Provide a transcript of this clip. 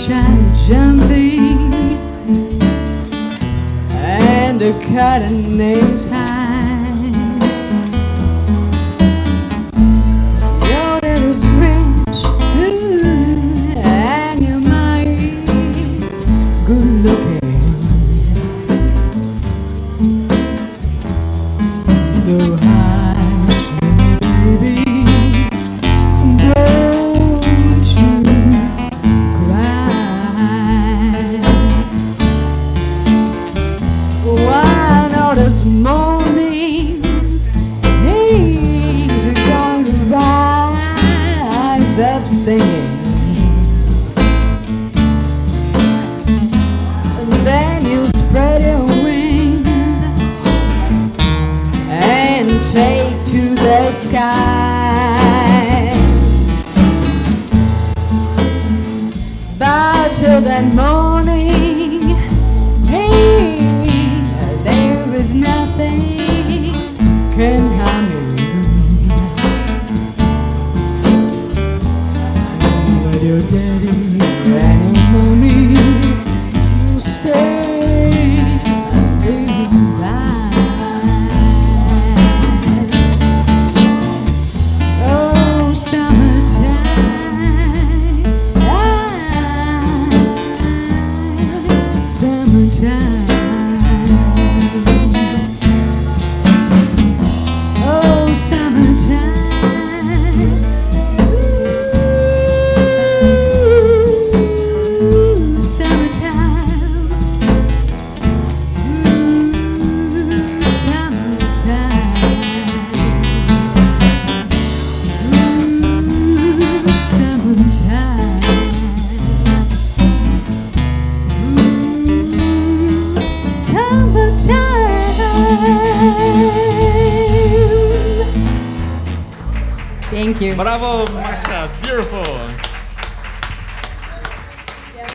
sunshine jumping and the cotton is high. Your little French, and your mind's good looking. So hush, baby, don't you cry. One of these mornings, he's gonna rise up singing. And then you spread your wings and take to the sky. But till that morning, hey, there is nothing can harm you. But your daddy and your mommy will stay alive. Oh, summertime, summertime. Oh, summertime. Ooh, summertime. Thank you. Bravo, Masha. Beautiful.